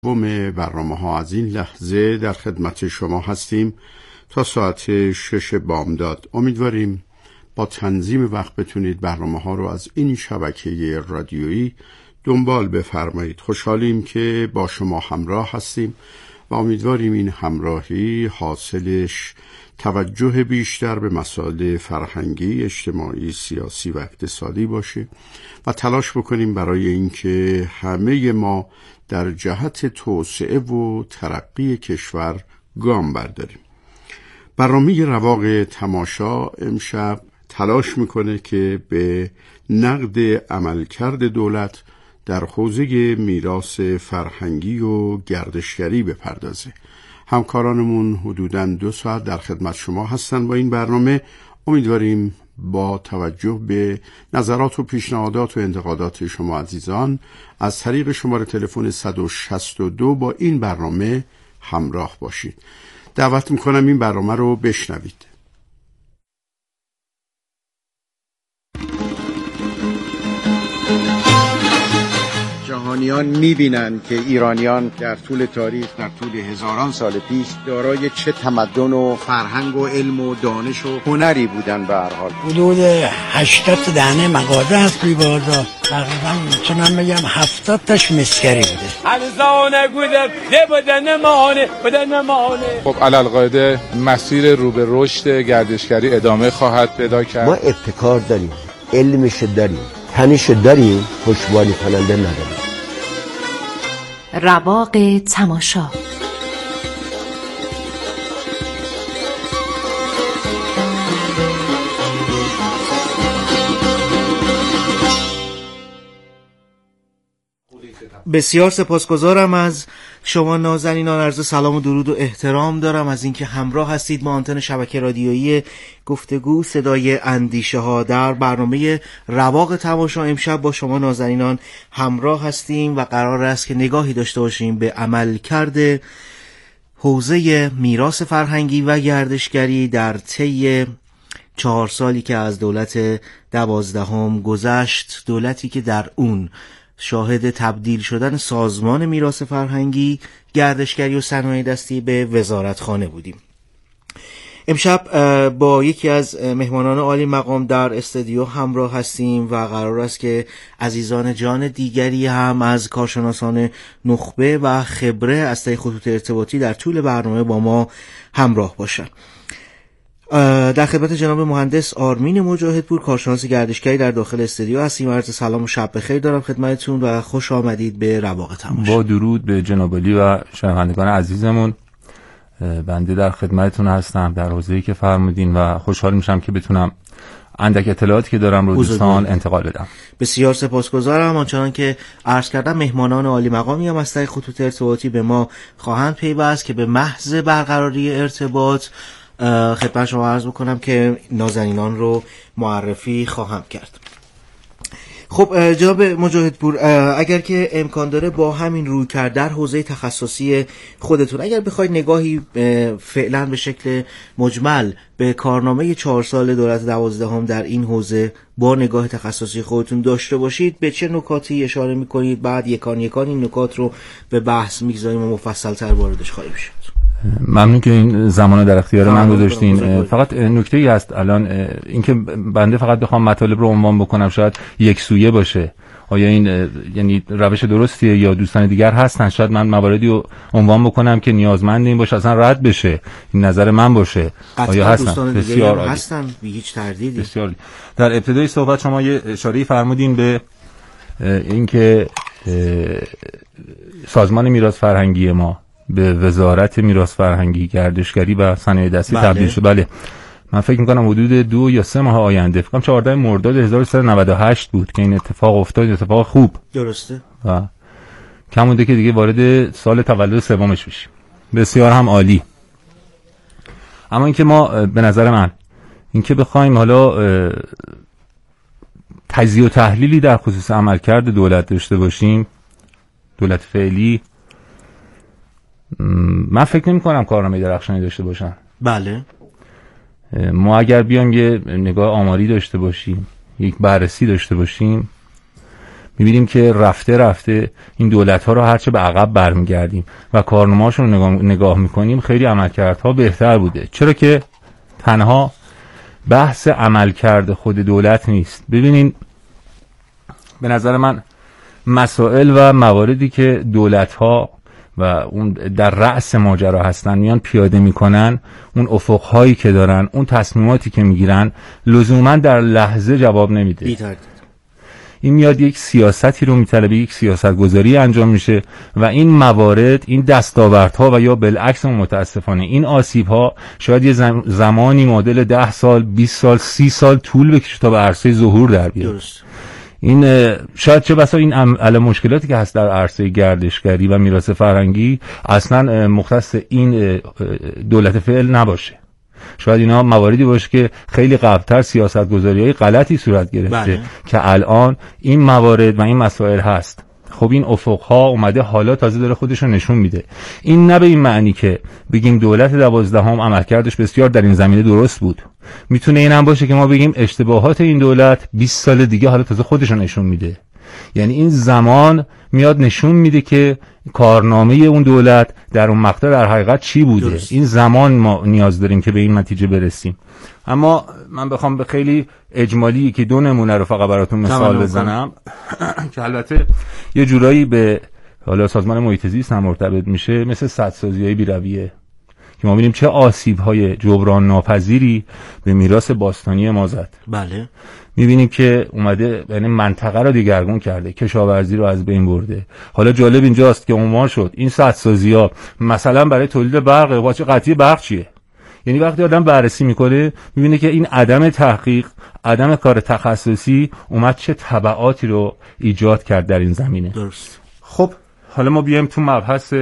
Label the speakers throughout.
Speaker 1: برنامه‌ها از این لحظه در خدمت شما هستیم تا ساعت 6 بامداد. امیدواریم با تنظیم وقت بتونید برنامه‌ها رو از این شبکه رادیویی دنبال بفرمایید. خوشحالیم که با شما همراه هستیم و امیدواریم این همراهی حاصلش توجه بیشتر به مسائل فرهنگی، اجتماعی، سیاسی و اقتصادی باشه و تلاش بکنیم برای اینکه همه ما در جهت توسعه و ترقی کشور گام برداریم. برنامه رواق تماشا امشب تلاش میکنه که به نقد عملکرد دولت در حوزه میراث فرهنگی و گردشگری بپردازه. همکارانمون حدوداً 2 ساعت در خدمت شما هستن با این برنامه. امیدواریم با توجه به نظرات و پیشنهادات و انتقادات شما عزیزان از طریق شماره تلفن 162 با این برنامه همراه باشید. دعوت میکنم این برنامه رو بشنوید.
Speaker 2: جهانیان می‌بینند که ایرانیان در طول تاریخ، در طول هزاران سال پیش دارای چه تمدن و فرهنگ و علم و دانش و هنری بودن. به هر حال
Speaker 3: حدود 80 تا دهنه مغازه هست توی بازار، تقریبا میتونم بگم 70 تاش مسکری بوده.
Speaker 4: ارزانه گوده بدن مانه.
Speaker 5: خب علالقاعده مسیر رو به رشد گردشگری ادامه خواهد پیدا کرد.
Speaker 6: ما ابتکار داریم، علمش داریم، تنش داریم، پشتوانه کننده نداریم.
Speaker 7: رواق تماشا.
Speaker 8: بسیار سپاسگزارم از شما نازنینان. عرض سلام و درود و احترام دارم از اینکه همراه هستید با آنتن شبکه رادیویی گفتگو صدای اندیشه ها. در برنامه رواق تماشا امشب با شما نازنینان همراه هستیم و قرار است که نگاهی داشته باشیم به عملکرد حوزه میراث فرهنگی و گردشگری در طی 4 سالی که از دولت 12 گذشت، دولتی که در اون شاهد تبدیل شدن سازمان میراث فرهنگی، گردشگری و صنایع دستی به وزارتخانه بودیم. امشب با یکی از مهمانان عالی مقام در استودیو همراه هستیم و قرار است که عزیزان جان دیگری هم از کارشناسان نخبه و خبره از طریق خطوط ارتباطی در طول برنامه با ما همراه باشند. در خدمت جناب مهندس آرمین مجاهدپور، کارشناس گردشگری در داخل استودیو هستیم. عرض سلام و شب بخیر دارم خدمتتون و خوش آمدید به رواق تماشا.
Speaker 9: با درود به جناب عالی و شنوندگان عزیزمون، بنده در خدمتتون هستم در حوزه‌ای که فرمودین و خوشحال میشم که بتونم اندک اطلاعاتی که دارم رو دوستان انتقال بدم.
Speaker 8: بسیار سپاسگزارم. آنچنان که عرض کردم مهمانان عالی مقامی هم از طریق خطوط ارتباطی به ما خواهند پیوست که به محض برقراری ارتباط خدمت شما عرض بکنم که نازنینان رو معرفی خواهم کرد. خب جناب مجاهدپور، اگر که امکان داره با همین روی کرد در حوزه تخصصی خودتون، اگر بخواید نگاهی فعلا به شکل مجمل به کارنامه 4 سال دولت 12 در این حوزه با نگاه تخصصی خودتون داشته باشید، به چه نکاتی اشاره میکنید؟ بعد یکان این نکات رو به بحث میگذاریم و مفصل تر واردش خواهیم شد.
Speaker 9: ممنون که این زمانو در اختیار من گذاشتین. فقط نکته‌ای هست الان، اینکه بنده فقط بخوام مطالب رو عنوان بکنم شاید یک سویه باشه. آیا این یعنی روش درستیه یا دوستان دیگر هستن؟ شاید من مواردی رو عنوان بکنم که نیازمند این باشه اصلا رد بشه، این نظر من باشه. آیا هستن؟
Speaker 8: بسیار هستن، بی هیچ تردیدی.
Speaker 9: بسیار. در ابتدای صحبت شما یه اشاره‌ای فرمودین به اینکه سازمان میراث فرهنگی ما به وزارت میراث فرهنگی، گردشگری و صنایع دستی تبدیل شد. بله، من فکر میکنم حدود 2 یا 3 ماه آینده، فکر کنم 14 مرداد 1398 بود که این اتفاق افتاد. اتفاق خوب،
Speaker 8: درسته،
Speaker 9: و کم مونده که دیگه وارد سال تولد سومش بشیم. بسیار هم عالی. اما اینکه ما به نظر من اینکه بخوایم حالا تجزیه و تحلیلی در خصوص عملکرد دولت داشته باشیم، دولت فعلی، من فکر نمی کنم کارنامه درخشانی داشته باشن.
Speaker 8: بله،
Speaker 9: ما اگر بیایم یه نگاه آماری داشته باشیم، یک بررسی داشته باشیم، می‌بینیم که رفته رفته این دولت‌ها رو هرچه به عقب برمیگردیم و کارنامه‌هاشون رو نگاه می‌کنیم خیلی عملکردها بهتر بوده. چرا که تنها بحث عملکرد خود دولت نیست. ببینین به نظر من مسائل و مواردی که دولت‌ها و اون در رأس ماجرا هستن میان پیاده میکنن، اون افق‌هایی که دارن، اون تصمیماتی که میگیرن لزوما در لحظه جواب نمیده. این میاد یک سیاستی رو میطلبه، یک سیاست گذاری انجام میشه و این موارد، این دستاوردها و یا بالعکس متاسفانه این آسیب‌ها شاید یه زمانی معادل 10 سال، 20 سال، 30 سال طول بکشه تا به عرصه ظهور در بیاد. درست. این شاید چه بسا این علم مشکلاتی که هست در عرصه گردشگری و میراث فرهنگی اصلا مختص این دولت فعل نباشه. شاید اینا مواردی باشه که خیلی قبلتر سیاست‌گذاری‌های غلطی صورت گرفته که الان این موارد و این مسائل هست. خب این افق‌ها اومده حالا تازه داره خودش رو نشون میده. این نه به این معنی که بگیم دولت 12 عملکردش بسیار در این زمینه درست بود. میتونه این هم باشه که ما بگیم اشتباهات این دولت 20 سال دیگه حالا تازه خودش رو نشون میده. یعنی این زمان میاد نشون میده که کارنامه اون دولت در اون مقطع در حقیقت چی بوده. درست. این زمان ما نیاز داریم که به این نتیجه برسیم. اما من بخوام به خیلی اجمالی که 2 نمونه رو فقط براتون مثال بزنم که البته یه جورایی به حالا سازمان محیط زیست هم مرتبط میشه، مثل سدسازی‌های بی‌رویه که ما ببینیم چه آسیب‌های جبران ناپذیری به میراث باستانی ما زد.
Speaker 8: بله.
Speaker 9: می‌بینیم که اومده یعنی منطقه رو دیگرگون کرده، کشاورزی رو از بین برده. حالا جالب اینجاست که عنوان شد این سدسازی‌ها مثلا برای تولید برق، واچه قطعی برق چیه؟ یعنی وقتی آدم بررسی میکنه میبینه که این عدم تحقیق، عدم کار تخصصی اومد چه تبعاتی رو ایجاد کرد در این زمینه.
Speaker 8: درست.
Speaker 9: خب حالا ما بیایم تو مبحث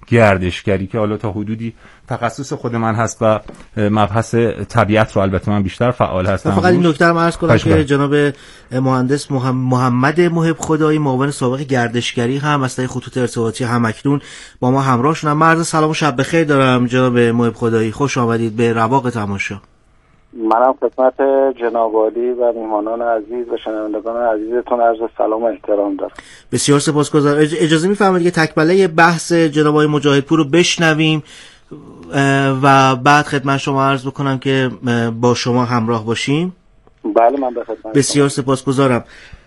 Speaker 9: گردشگری که حالا تا حدودی تخصص خود من هست و مبحث طبیعت رو البته من بیشتر فعال هستم.
Speaker 8: فقط این نکته رو عرض کنم که جناب مهندس محمد محب خدایی، معاون سابق گردشگری هم از خطوط ارتباطی همکنون با ما همراه شدن. عرض سلام و شب بخیر دارم جناب محب خدایی، خوش آمدید به رواق تماشا.
Speaker 7: منم خدمت جناب عالی و میهمانان عزیز و شنوندگان عزیزتون عرض سلام و احترام دارم.
Speaker 8: بسیار سپاسگزارم. اجازه می‌فرمایید که تکمله بحث جناب آقای مجاهدپور رو بشنویم و بعد خدمت شما عرض بکنم که با شما همراه باشیم.
Speaker 7: بله من به خدمت.
Speaker 8: بسیار سپاسگزارم.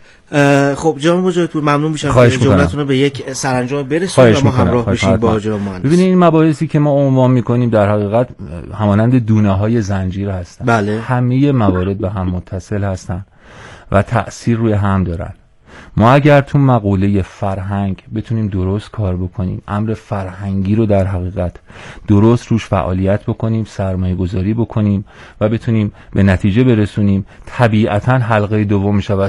Speaker 8: خب جناب مجاهدپور ممنون میشم که جملتون رو به یک سرانجام برسونید و ما همراه بشیم با جناب مهندس.
Speaker 9: ببینید این مباحثی که ما عنوان می‌کنیم در حقیقت همانند دونه‌های زنجیر هستن.
Speaker 8: بله.
Speaker 9: همه موارد به هم متصل هستن و تأثیر روی هم دارن. ما اگر تو مقوله فرهنگ بتونیم درست کار بکنیم، امر فرهنگی رو در حقیقت درست روش فعالیت بکنیم، سرمایه گذاری بکنیم و بتونیم به نتیجه برسونیم، طبیعتاً حلقه دوم میشود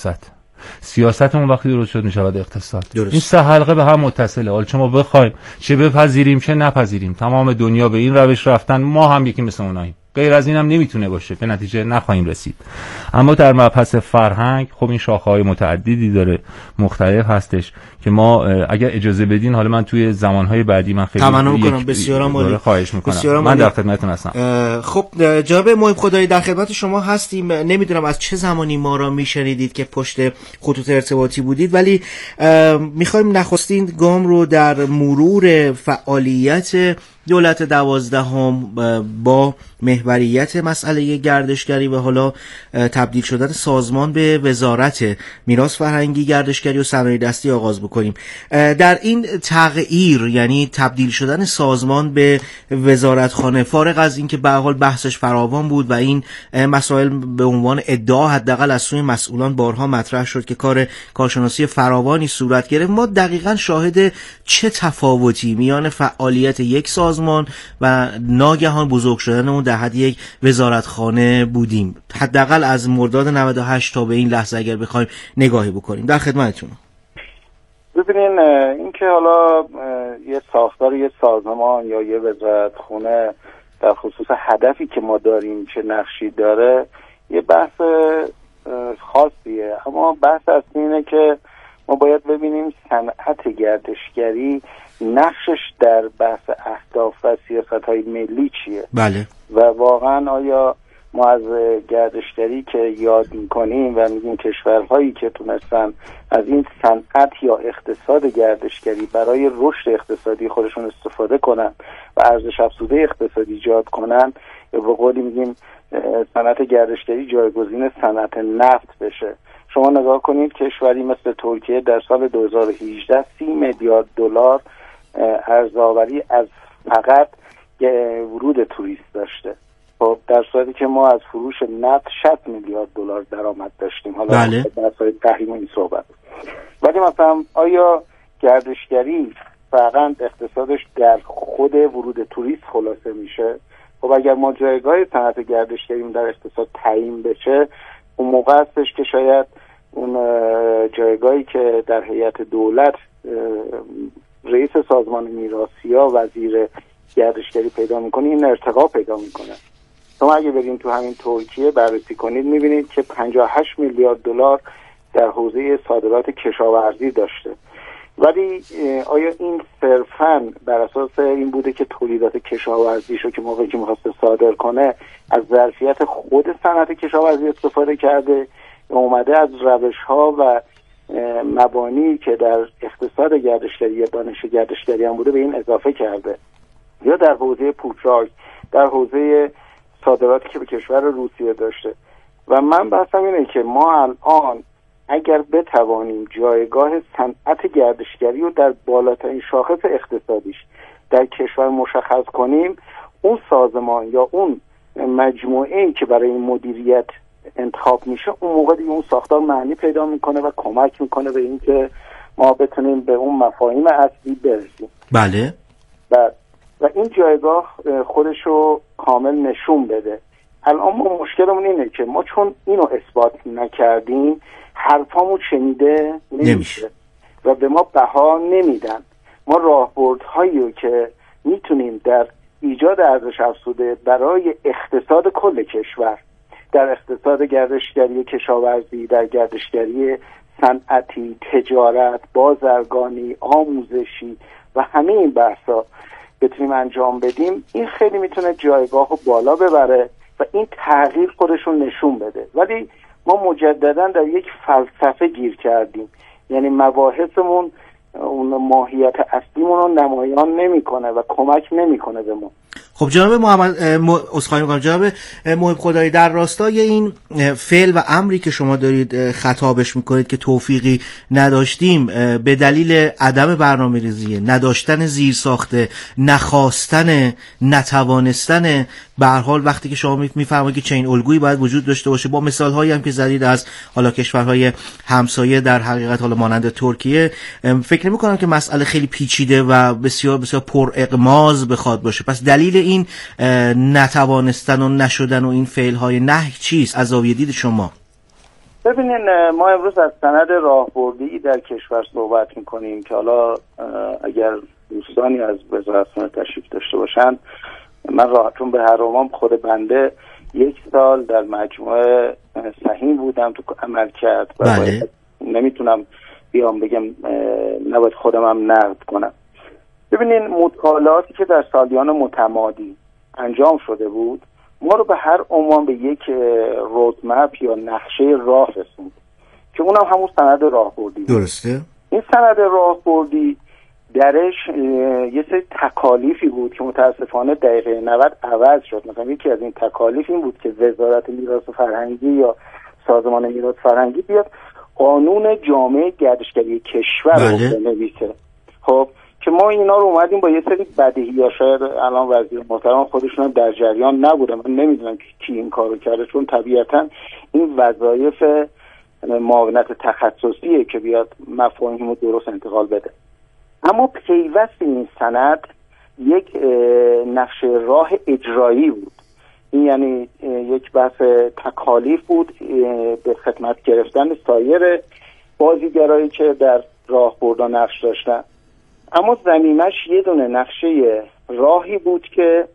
Speaker 9: سیاستمون وقتی درست شد میشود اقتصاد.
Speaker 8: درست.
Speaker 9: این 3 حلقه به هم متصله. حالا چه ما بخوایم چه بپذیریم چه نپذیریم، تمام دنیا به این روش رفتن، ما هم یکی مثل اوناییم. غیر از این هم نمیتونه باشه، به نتیجه نخواهیم رسید. اما در مبحث فرهنگ خب این شاخه‌های متعددی داره، مختلف هستش که ما اگر اجازه بدین حالا من توی زمانهای بعدی من خیلی
Speaker 8: تمنا کنم. بسیار عالی.
Speaker 9: خواهش میکنم. من در خدمتتون هستم.
Speaker 8: خب جناب محب خدایی در خدمت شما هستیم. نمیدونم از چه زمانی ما را میشنیدید که پشت خطوط ارتباطی بودید، ولی میخوایم نخستین گام رو در مرور فعالیت دولت 12 با محوریت مسئله گردشگری و حالا تبدیل شدن سازمان به وزارت میراث فرهنگی، گردشگری و صنایع دستی آغاز بکنیم. در این تغییر، یعنی تبدیل شدن سازمان به وزارتخانه، فارغ از اینکه به هر حال بحثش فراوان بود و این مسائل به عنوان ادعا حداقل از سوی مسئولان بارها مطرح شد که کارشناسی فراوانی صورت گرفت، ما دقیقاً شاهد چه تفاوتی میان فعالیت یک سازمان و ناگهان بزرگ شدن اون در حد یک وزارتخانه بودیم، حداقل از مرداد 98 تا به این لحظه اگر بخوایم نگاهی بکنیم. در خدمتتون.
Speaker 7: ببینین این که حالا یه ساختار یه سازمان یا یه وزارتخونه در خصوص هدفی که ما داریم چه نقشی داره یه بحث خاصیه، اما بحث اصلی اینه که ما باید ببینیم صنعت گردشگری نقشش در بحث اهداف و سیاست‌های ملی چیه.
Speaker 8: بله.
Speaker 7: و واقعا آیا ما از گردشگری که یاد میکنیم و میگیم کشورهایی که تونستن از این صنعت یا اقتصاد گردشگری برای رشد اقتصادی خودشون استفاده کنن و ارزش افزوده اقتصادی ایجاد کنن، یا به قولی میگیم صنعت گردشگری جایگزین صنعت نفت بشه. شما نگاه کنید کشوری مثل ترکیه در سال 2018 $30 میلیارد ارزآوری از فقط ورود توریست داشته. خب در صورتی که ما از فروش نفت $60 میلیارد درآمد داشتیم. حالا در صورت تحریم این صحبت. ولی مثلا آیا گردشگری فقط اقتصادش در خود ورود توریست خلاصه میشه؟ خب اگر ما جایگاه صنعت گردشگری در اقتصاد تعیین بشه، اون موقع هستش که شاید اون جایگاهی که در هیئت دولت رئیس سازمان میراثیا وزیر گردشگری پیدا میکنه، این ارتقا پیدا میکنه. شما اگه بریم تو همین ترکیه بررسی کنید میبینید که $58 میلیارد در حوزه صادرات کشاورزی داشته. ولی آیا این صرفاً بر اساس این بوده که تولیدات کشاورزیشو که موقعی که میخواسته صادر کنه از ظرفیت خود صنعت کشاورزی استفاده کرده، اومده از روش‌ها و مبانی که در اقتصاد گردشگری یا دانش گردشگری هم بوده به این اضافه کرده، یا در حوزه پوشاک، در حوزه صادراتی که به کشور روسیه داشته؟ و من بحثم اینه که ما الان اگر بتوانیم جایگاه صنعت گردشگری رو در بالاترین شاخص اقتصادیش در کشور مشخص کنیم، اون سازمان یا اون مجموعه‌ای که برای این مدیریت انتخاب میشه، اون موقع دیگه اون ساختار معنی پیدا میکنه و کمک میکنه به این که ما بتونیم به اون مفاهیم اصلی برسیم.
Speaker 8: بله.
Speaker 7: و این جایگاه خودشو کامل نشون بده. الان ما مشکلمون اینه که ما چون اینو اثبات نکردیم حرفامون شنیده نمیشه و به ما بها نمیدن. ما راهبردهایی رو که میتونیم در ایجاد ارزش افزوده برای اقتصاد کل کشور، در اقتصاد گردشگری کشاورزی، در گردشگری صنعتی، تجارت، بازرگانی، آموزشی و همه این بحثا بتونیم انجام بدیم، این خیلی میتونه جایگاه رو بالا ببره و این تغییر خودشون نشون بده. ولی ما مجددا در یک فلسفه گیر کردیم، یعنی مباحثمون اون ماهیت اصلیمون رو نمایان نمیکنه و کمک نمیکنه به ما.
Speaker 8: خب جناب محمد عذرخواهی می‌کنم جناب محب خدایی، در راستای این فعل و امری که شما دارید خطابش میکنید که توفیقی نداشتیم به دلیل عدم برنامه‌ریزی، نداشتن زیرساخته، نخواستن، نتوانستن، به هر حال وقتی که شما میفرمایید که چنین الگویی باید وجود داشته باشه، با مثال‌هایی هم که زدید از حالا کشورهای همسایه در حقیقت حالا مانند ترکیه، فکر نمی‌کنم که مسئله خیلی پیچیده و بسیار بسیار پر اغماض بخواد باشه. پس دلیل این نتوانستن و نشدن و این فعل‌های نهی چیست از زاویه دید شما؟
Speaker 7: ببینین، ما امروز از سند راهبردی در کشور صحبت می‌کنیم که حالا اگر دوستانی از وزارت تشریف داشته باشن، من چون به هر روام خود بنده 1 سال در مجموعه سهیم بودم تو عمل کرد و نمیتونم بیام بگم نباید خودم هم نقد کنم. ببینین، مطالعاتی که در سالیان متمادی انجام شده بود ما رو به هر عنوان به یک رودمپ یا نقشه راه رسوند که اونم همون سند راهبردی بود.
Speaker 8: درسته. این
Speaker 7: سند راهبردی درش یه سری تکالیفی بود که متاسفانه دقیقه 90 عوض شد. مثلا یکی از این تکالیف این بود که وزارت میراث فرهنگی یا سازمان میراث فرهنگی بیاد قانون جامعه گردشگری کشور رو بنویسه. خب که ما اینا رو اومدیم با یه سری بدیهی، یا شاید الان وزیر محترم خودشون هم در جریان نبودن، من نمیدونم کی این کارو کرده، چون طبیعتا این وظایف معاونت تخصصیه که بیاد مفاهیم رو درست انتقال بده. اما پیوست این سند یک نقشه راه اجرایی بود. این یعنی یک بحث تکالیف بود به خدمت گرفتن سایر بازیگرایی که در راهبردها نقش داشتن. اما زمینش یه دونه نقشه راهی بود که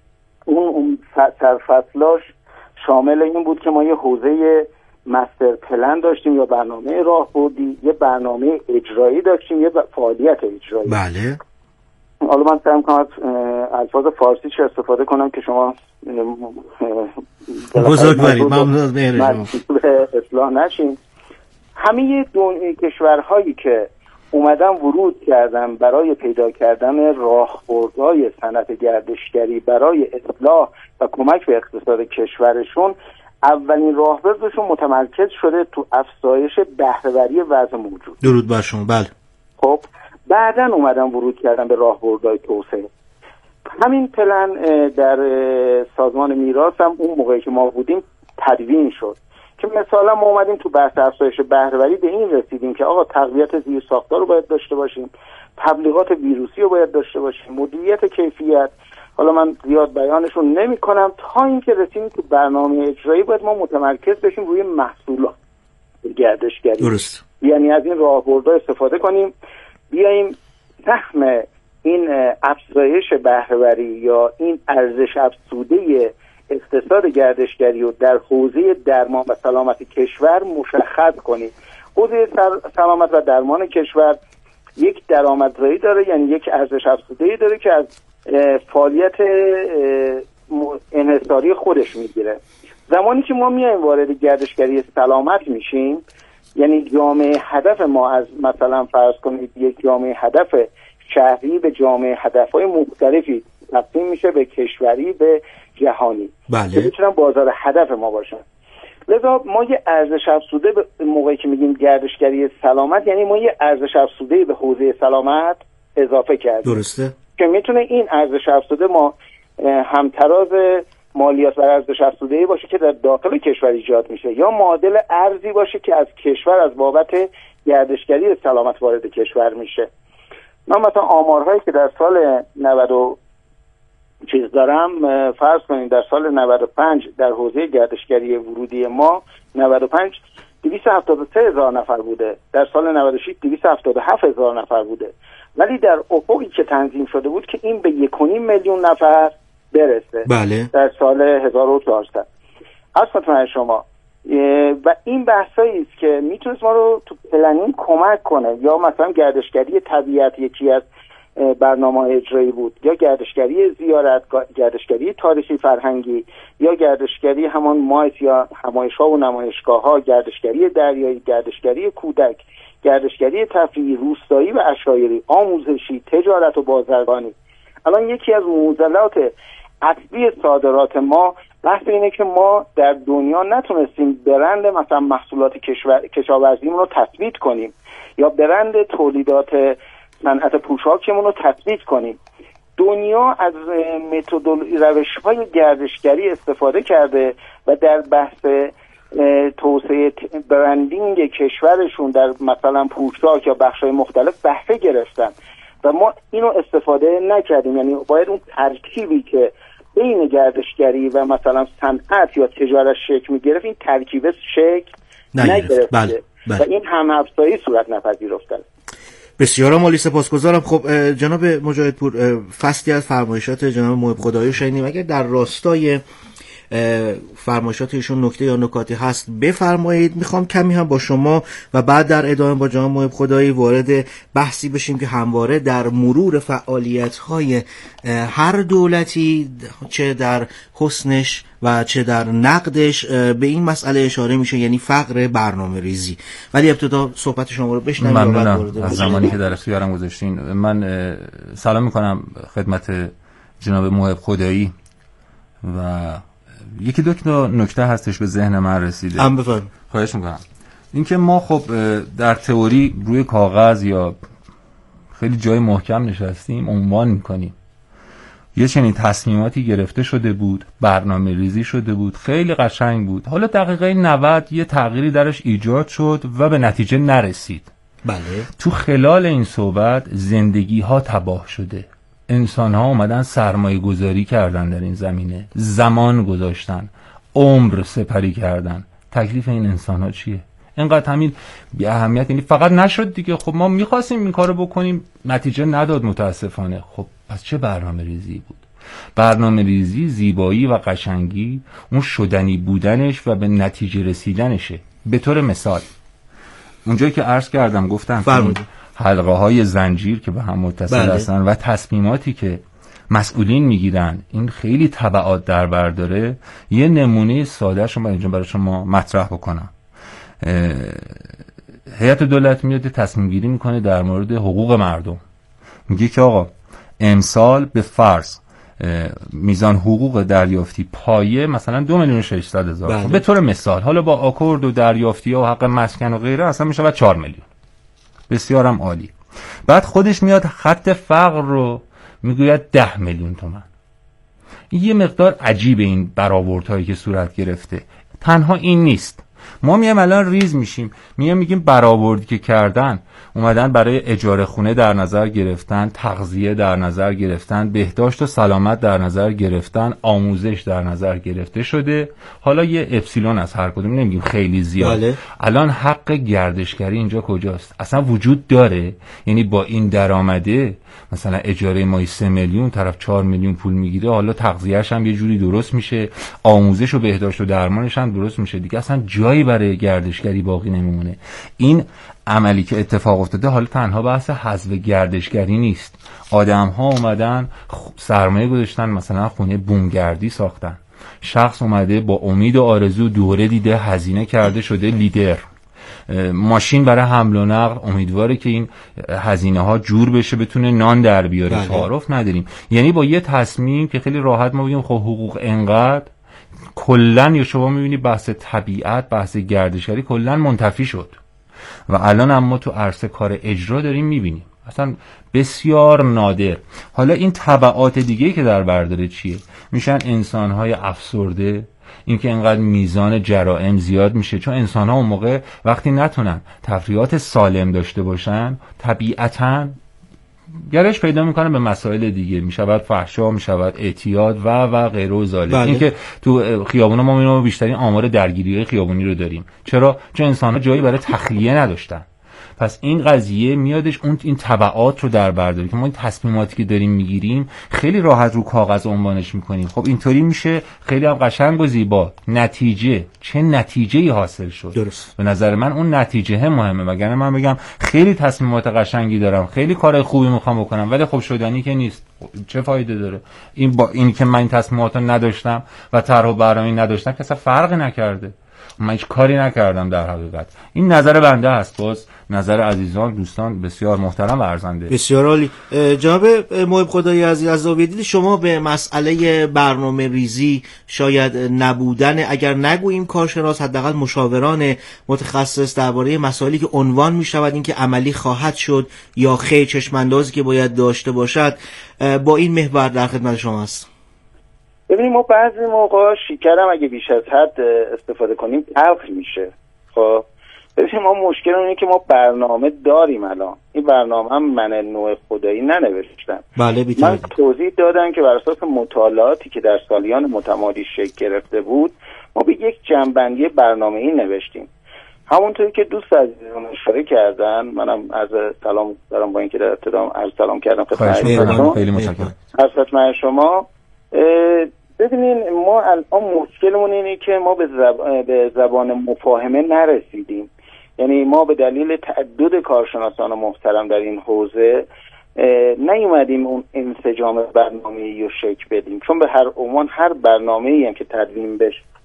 Speaker 7: اون سرفصلاش شامل این بود که ما یه حوزه مستر پلن داشتیم یا برنامه راهبردی، یه برنامه اجرایی داشتیم، یه فعالیت اجرایی.
Speaker 8: بله.
Speaker 7: حالا من سعی می‌کنم از الفاظ فارسی چه استفاده کنم که شما
Speaker 8: بزرگواری ممنون به
Speaker 7: اصلاح نشیم. همه کشورهایی که اومدن ورود کردن برای پیدا کردن راهبردهای صنعت گردشگری برای اصلاح و کمک به اقتصاد کشورشون، اولین راهبردشون متمرکز شده تو افزایش بهره‌وری وضع موجود.
Speaker 8: درود بر شما. بله.
Speaker 7: خب بعدن اومدن ورود کردن به راهبردهای توسعه. همین پلن در سازمان میراث هم اون موقعی که ما بودیم تدوین شد که مثلا ما اومدیم تو بحث افزایش بهره‌وری به این رسیدیم که آقا تقویت زیرساخت‌ها رو باید داشته باشیم، تبلیغات ویروسی رو باید داشته باشیم، مدیریت کیفیت. حالا من زیاد بیانشون نمی کنم تا اینکه رسیدیم تو برنامه اجرایی باید ما متمرکز بشیم روی محصولات گردشگری.
Speaker 8: درست.
Speaker 7: یعنی از این راهبردها استفاده کنیم، بیاییم سهم این افزایش بهره‌وری یا این ارزش افزوده اقتصاد گردشگری رو در حوزه درمان و سلامت کشور مشخص کنیم. حوزه سلامت و درمان کشور یک درآمدزایی داره، یعنی یک ارزش افزوده‌ای داره که از فعالیت انحصاری خودش میگیره. زمانی که ما میایم وارد گردشگری سلامت میشیم، یعنی جامعه هدف ما از مثلا فرض کنید یک جامعه هدف شهری به جامعه هدفهای مختلفی تقسیم میشه، به کشوری، به جهانی.
Speaker 8: بله.
Speaker 7: که میتونن بازار هدف ما باشن. لذا ما یه ارزش افزوده به موقعی که میگیم گردشگری سلامت، یعنی ما یه ارزش افزوده به حوزه سلامت اضافه کردیم.
Speaker 8: درسته.
Speaker 7: که میتونه این ارزش افزوده ما همتراز مالیات و ارزش افزوده‌ای باشه که در داخل کشور ایجاد میشه، یا معادل ارزی باشه که از کشور از بابت گردشگری سلامت وارد کشور میشه. من مثلا آمارهایی که در سال 90 چیز دارم، فرض کنید در سال 95 در حوزه گردشگری ورودی ما 95 273,000 نفر بوده، در سال 96 277,000 نفر بوده، ولی در افقی که تنظیم شده بود که این به 1.5 میلیون نفر برسه.
Speaker 8: بله.
Speaker 7: در سال 1400. از خدمت شما و این بحثایی است که میتونست ما رو تو پلنینگ کمک کنه، یا مثلا گردشگری طبیعت یکی از برنامه اجرایی بود، یا گردشگری زیارت، گردشگری تاریخی فرهنگی، یا گردشگری همان مایت یا همایش‌ها و نمایشگاه‌ها، گردشگری دریایی، گردشگری کودک، گردشگری تفریحی، روستایی و عشایری، آموزشی، تجارت و بازرگانی. الان یکی از معضلات اصلی صادرات ما بحث اینه که ما در دنیا نتونستیم برند مثلا محصولات کشاورزیمون رو تثبیت کنیم، یا برند تولیدات صنعت پوشاکمون رو تثبیت کنیم. دنیا از روش‌های گردشگری استفاده کرده و در بحث توسعه برندینگ کشورشون در مثلا پوشاک یا بخش‌های مختلف بهره گرفتن و ما اینو استفاده نکردیم. یعنی باید اون ترکیبی که بین گردشگری و مثلا صنعت یا تجارت شکل می‌گرفت، این ترکیب شکل نگرفت.
Speaker 8: بله.
Speaker 7: و این هم افزایی صورت نپذیرفته.
Speaker 8: بسیار عالی، سپاسگزارم. خب جناب مجاهدپور، فصلی از فرمایشات جناب محب خدایی شنیدیم. اگر در راستای فرمایشات ایشون نکته یا نکاتی هست بفرمایید. میخوام کمی هم با شما و بعد در ادامه با جناب محب خدایی وارد بحثی بشیم که همواره در مرور فعالیت‌های هر دولتی، چه در حسنش و چه در نقدش، به این مسئله اشاره میشه، یعنی فقر برنامه ریزی. ولی ابتدا صحبت شما رو بشنویم.
Speaker 9: ممنونم از زمانی که در اختیارم گذاشتین. من سلام میکنم خدمت جناب محب خدایی و یکی دو تا نکته هستش به ذهن من رسیده. خواهش میکنم. اینکه ما خب در تئوری روی کاغذ یا خیلی جای محکم نشستیم عنوان میکنیم، یه چنین تصمیماتی گرفته شده بود، برنامه ریزی شده بود، خیلی قشنگ بود. حالا دقیقه 90 یه تغییری درش ایجاد شد و به نتیجه نرسید.
Speaker 8: بله.
Speaker 9: تو خلال این صحبت زندگی ها تباه شده، انسان ها اومدن سرمایه گذاری کردن در این زمینه، زمان گذاشتن، عمر سپری کردن. تکلیف این انسان ها چیه؟ اینقدر همین بی اهمیت، یعنی فقط نشد دیگه. خب ما میخواستیم این کارو بکنیم، نتیجه نداد متاسفانه. خب پس چه برنامه ریزی بود؟ برنامه ریزی زیبایی و قشنگی اون شدنی بودنش و به نتیجه رسیدنشه. به طور مثال اونجایی که عرض کردم گفتم حلقه های زنجیر که به هم متصل هستن و تصمیماتی که مسئولین میگیرن، این خیلی تبعات در بر داره. یه نمونه ساده شما اینجا برای شما مطرح بکنم. هیئت دولت میاد تصمیم گیری میکنه در مورد حقوق مردم، میگه که آقا امسال به فرض میزان حقوق دریافتی پایه مثلا 2,600,000
Speaker 8: بله.
Speaker 9: به طور مثال، حالا با آکورد و دریافتی و حق مسکن و غیره اصلا میشه 4 میلیون. بسیارم عالی. بعد خودش میاد خط فقر رو میگوید 10 میلیون تومان. یه مقدار عجیبه این برآوردهایی که صورت گرفته. تنها این نیست، ما میام الان ریز میشیم، میگیم برآوردی که کردن، اومدن برای اجاره خونه در نظر گرفتن، تغذیه در نظر گرفتن، بهداشت و سلامت در نظر گرفتن، آموزش در نظر گرفته شده. حالا یه اپسیلون از هر کدوم، نمیگیم خیلی زیاد.
Speaker 8: بله.
Speaker 9: الان حق گردشگری اینجا کجاست؟ اصلا وجود داره؟ یعنی با این درآمده مثلا اجاره ماهی 3 میلیون، طرف 4 میلیون پول میگیره، حالا تغذیه‌اش هم یه جوری درست میشه، آموزش و بهداشت و درمانش هم درست میشه، دیگه اصلا جایی برای گردشگری باقی نمیمونه. این عملی که اتفاق افتاده حالا تنها بحث حذف گردشگری نیست. آدم‌ها اومدن سرمایه گذاشتن، مثلا خونه بومگردی ساختن. شخص اومده با امید و آرزو دوره دیده، هزینه کرده، شده لیدر. ماشین برای حمل و نقل، امیدواره که این هزینه ها جور بشه، بتونه نان در بیاره. تعارف نداریم. یعنی با یه تصمیم که خیلی راحت ما بگیم خب حقوق انقدر، کلن یا شما میبینی بحث طبیعت، بحث گردشگری کلن منتفی شد و الان اما تو عرصه کار اجرا داریم میبینیم اصلا بسیار نادر. حالا این تبعات دیگه که در بر داره چیه؟ میشن انسانهای افسرده، اینکه اینقدر میزان جرائم زیاد میشه، چون انسان‌ها اون موقع وقتی نتونن تفریحات سالم داشته باشن طبیعتاً گرش پیدا میکنن به مسائل دیگه، میشود فحشا، میشود اعتیاد و غیره و ذالک. این که تو خیابونا ما میبینیم بیشترین آمار درگیری‌های خیابونی رو داریم. چرا؟ چون انسان‌ها جایی برای تخلیه نداشتن. پس این قضیه میادش این تبعات رو در بر داره که ما این تصمیماتی که داریم میگیریم خیلی راحت رو کاغذ عنوانش میکنیم. خب اینطوری میشه خیلی هم قشنگ و زیبا. نتیجه چه نتیجه‌ای حاصل شد؟
Speaker 8: درست.
Speaker 9: به نظر من اون نتیجه مهمه. وگرنه من بگم خیلی تصمیمات قشنگی دارم، خیلی کار خوبی میخوام بکنم، ولی خب شدنی که نیست. چه فایده داره؟ این با این که من این تصمیمات رو نداشتم و طرح و برنامه‌ای نداشتم که اصلا فرقی نکرده. من هیچ کاری نکردم در حقیقت. این نظر بنده است. باز نظر عزیزان دوستان بسیار محترم و ارزنده.
Speaker 8: بسیار عالی. جناب محب خدایی عزیز، از زاویه دید شما به مسئله برنامه ریزی، شاید نبودن، اگر نگوییم کارشناس، حداقل مشاوران متخصص درباره مسائلی که عنوان می شود این که عملی خواهد شد یا خیر، چشم‌اندازی که باید داشته باشد، با این محور در خدمت شما است.
Speaker 7: ببینیم ما بعضی موقع شکرم اگه بیش از حد استفاده کنیم تلخ میشه. خب ببینیم ما مشکل اینه که ما برنامه داریم. الان این برنامه هم من نوع خدایی ننوشتم.
Speaker 8: بله
Speaker 7: من توضیح دادم که بر اساس مطالعاتی که در سالیان متمادی شکل گرفته بود ما به یک جنبندی برنامه‌ای نوشتیم. همونطوری که دوست عزیزان اشاره کردن، منم از سلام دارم با اینکه در ابتدا عرض سلام کردم خدمت شما.
Speaker 9: خیلی متشکرم.
Speaker 7: از خدمت شما. ببینین ما الان مشکلمون اینه که ما به زبان مفاهمه نرسیدیم. یعنی ما به دلیل تعدد کارشناسان محترم در این حوزه نیومدیم اون انسجام برنامه‌ای رو شکل بدیم، چون به هر عنوان هر برنامه‌ای هم که تدوین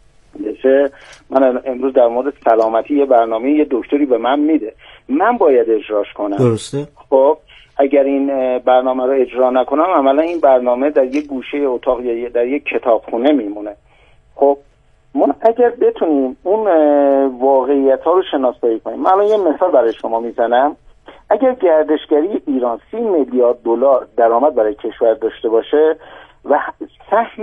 Speaker 7: بشه، من امروز در مورد سلامتی یه برنامه یه دکتری به من میده، من باید اجراش کنم.
Speaker 8: درسته.
Speaker 7: خب اگر این برنامه رو اجرا نکنم، عملا این برنامه در یک گوشه اتاق یا در یک کتابخونه میمونه. خب ما اگر بتونیم اون واقعیت ها رو شناسایی کنیم، من الان یه مثال برای شما میزنم. اگر گردشگری ایران 30 میلیارد دلار درآمد برای کشور داشته باشه و سهم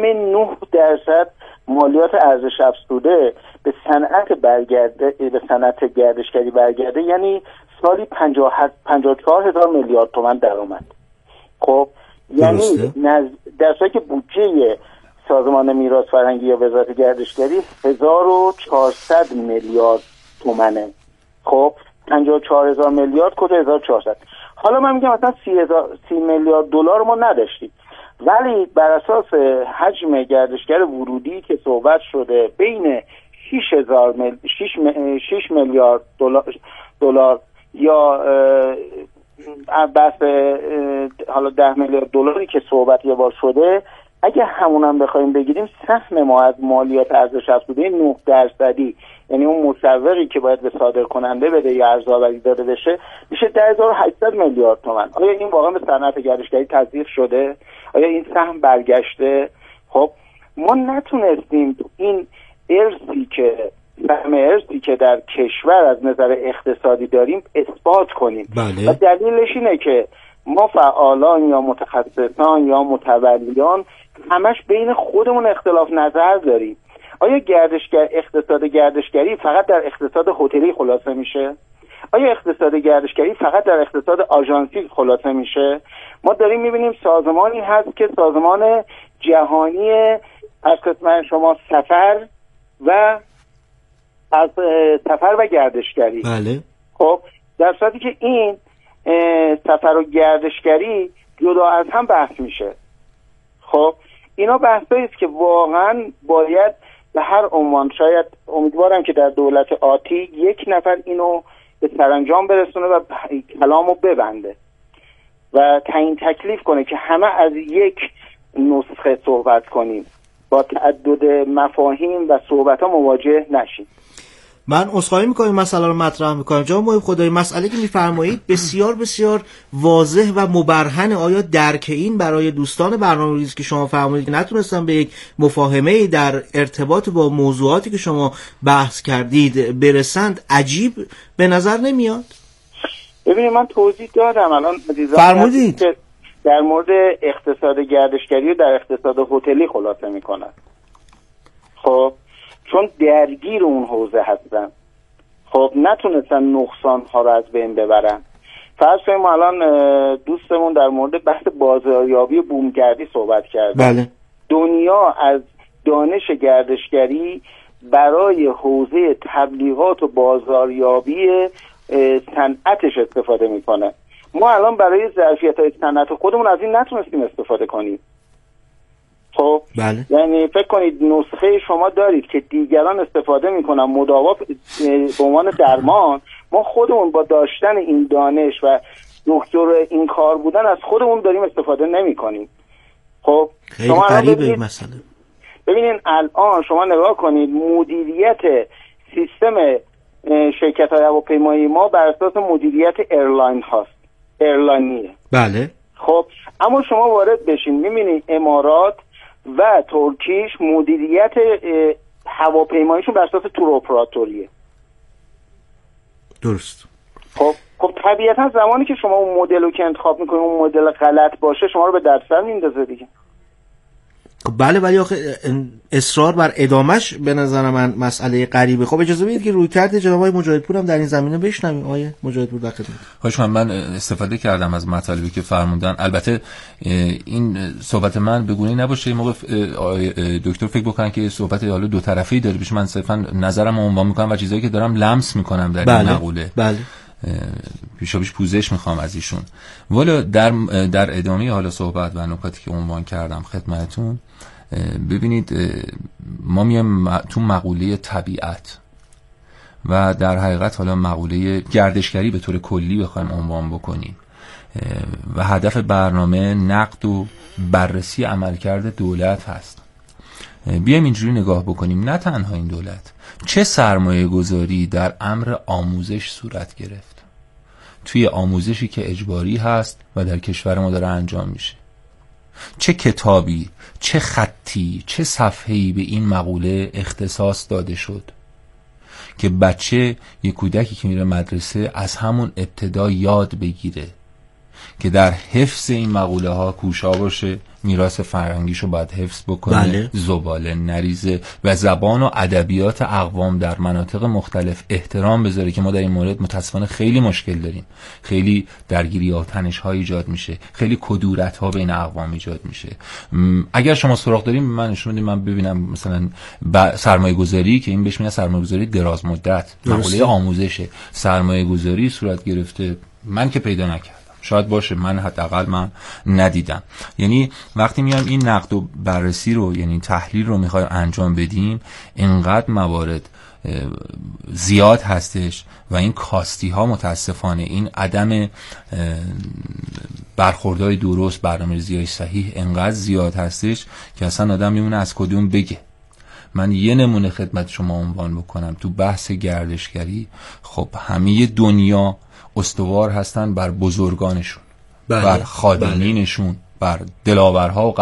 Speaker 7: 9% مالیات ارزش افزوده به صنعت گردشگری برگرده، یعنی سالی 54,000 میلیارد تومان درآمد. خب یعنی در صورتی که بودجه سازمان میراث فرهنگی یا وزارت گردشگری 1400 میلیارد تومانه. خب 54,000 میلیارد کجا 1400؟ حالا من میگم مثلا 30 میلیارد دلار ما نداشتیم، ولی بر اساس حجم گردشگر ورودی که صحبت شده بین 6 میلیارد دلار یا بحث حالا 10 میلیارد دلاری که صحبت یه بار شده، اگه همونم بخوایم بگیریم، سهم ما از مالیات ارزش افزوده 9%، یعنی اون مصوری که باید به صادر کننده بده یا ارزآوری داده بشه، میشه 10800 میلیارد تومان. آیا این واقعا به صنعت گردشگری تضییق شده؟ آیا این سهم برگشته؟ خب ما نتونستیم این ارثی که در کشور از نظر اقتصادی داریم اثبات کنیم.
Speaker 8: بله.
Speaker 7: و دلیلش اینه که ما فعالان یا متخصصان یا متولیان همش بین خودمون اختلاف نظر داریم. آیا اقتصاد گردشگری فقط در اقتصاد هتلی خلاصه میشه؟ آیا اقتصاد گردشگری فقط در اقتصاد آژانسی خلاصه میشه؟ ما داریم میبینیم سازمانی هست که سازمان جهانی از خدمت شما سفر و گردشگری.
Speaker 8: بله.
Speaker 7: خب در صورتی که این سفر و گردشگری جدا از هم بحث میشه. خب اینا بحثایی است که واقعا باید به هر عنوان، شاید امیدوارم که در دولت آتی یک نفر اینو به سرانجام برسونه و کلامو ببنده و تعیین تکلیف کنه که همه از یک نسخه صحبت کنیم، با تعدد مفاهیم و صحبت ها مواجه نشیم.
Speaker 8: من عذرخواهی میکنم مسئله رو مطرح میکنم. جناب محب خدایی، مسئله که میفرمایید بسیار بسیار واضح و مبرهن. آیا درک این برای دوستان برنامه‌ریزی که شما فرمودید که نتونستن به یک مفاهمه در ارتباط با موضوعاتی که شما بحث کردید برسند عجیب به نظر نمیاد؟
Speaker 7: ببینید من توضیح دادم الان
Speaker 8: فرمودید
Speaker 7: که در مورد اقتصاد گردشگری و در اقتصاد هتلی خلاصه میکنن. خب چون درگیر اون حوزه هستن، خب نتونستن نقصان ها رو از بین ببرن. فرض کنیم ما الان دوستمون در مورد بحث بازاریابی بومگردی صحبت کرده.
Speaker 8: بله.
Speaker 7: دنیا از دانش گردشگری برای حوزه تبلیغات و بازاریابی صنعتش استفاده میکنه. ما الان برای ظرفیت‌های صنعت خودمون از این نتونستیم استفاده کنیم. خب
Speaker 8: بله.
Speaker 7: یعنی فکر کنید نسخه شما دارید که دیگران استفاده میکنن مداوا به عنوان درمان، ما خودمون با داشتن این دانش و دکتر این کار بودن از خودمون داریم استفاده نمیکنیم. خب
Speaker 8: خیلی غریبه این مسئله.
Speaker 7: ببینین الان شما نگاه کنید مدیریت سیستم شرکت‌های هواپیمایی ما بر اساس مدیریت ایرلاین هاست، ایرلاینیه.
Speaker 8: بله.
Speaker 7: خب اما شما وارد بشین می‌بینید امارات و ترکیش مدیریت هواپیماییشون بر اساس تور اپراتوریه.
Speaker 8: درست.
Speaker 7: خب طبیعتا زمانی که شما اون مدل رو که انتخاب میکنید اون مدل غلط باشه شما رو به دردسر میندازه دیگه.
Speaker 8: بله ولی آخه اصرار بر ادامش به نظر من مسئله غریبه. خب اجازه بدید که روی کرده جناب آقای مجاهدپور هم در این زمینه بشنویم. آقای مجاهدپور در خدمت.
Speaker 9: خواهش من استفاده کردم از مطالبی که فرمودن. البته این صحبت من به گونه‌ای نباشه این موقع دکتر فکر بکنن که صحبت حالا دو طرفه‌ای داره بشه. من صرفا نظرم رو عنوان میکنم و چیزایی که دارم لمس میکنم در این مقوله.
Speaker 8: بله.
Speaker 9: پیشاپیش پوزش میخوام از ایشون. ولی در ادامه حالا صحبت و نکاتی که عنوان کردم خدمتتون، ببینید ما میایم تو مقوله طبیعت و در حقیقت حالا مقوله گردشگری به طور کلی بخوایم عنوان بکنیم و هدف برنامه نقد و بررسی عملکرد دولت هست. بیایم اینجوری نگاه بکنیم نه تنها این دولت، چه سرمایه گذاری در امر آموزش صورت گرفت، توی آموزشی که اجباری هست و در کشور ما داره انجام میشه، چه کتابی، چه خطی، چه صفحه‌ای به این مقوله اختصاص داده شد که بچه یک کودکی که میره مدرسه از همون ابتدا یاد بگیره که در حفظ این مقوله ها کوشا باشه، میراث فرهنگیشو باید حفظ بکنه.
Speaker 8: بله.
Speaker 9: زباله نریزه و زبان و ادبیات اقوام در مناطق مختلف احترام بذاره که ما در این مورد متاسفانه خیلی مشکل داریم. خیلی درگیری‌ها، تنش‌ها ایجاد میشه، خیلی کدورت‌ها بین اقوام ایجاد میشه. اگر شما سراغ داریم من نشون بدید من ببینم مثلا سرمایه‌گذاری که این بهش میگن سرمایه‌گذاری دراز مدت، مقوله آموزشه، سرمایه‌گذاری صورت گرفته، من که پیدا نکردم. شاید باشه، من حداقل من ندیدم. یعنی وقتی میایم این نقد و بررسی رو، یعنی تحلیل رو میخوایم انجام بدیم، اینقدر موارد زیاد هستش و این کاستی ها متاسفانه، این عدم برخوردهای درست، برنامه‌ریزی‌های صحیح انقدر زیاد هستش که اصلا آدم میمونه از کدوم بگه. من یه نمونه خدمت شما عنوان بکنم. تو بحث گردشگری خب همه دنیا استوار هستن بر بزرگانشون، بر خادمینشون، بر دلاورها و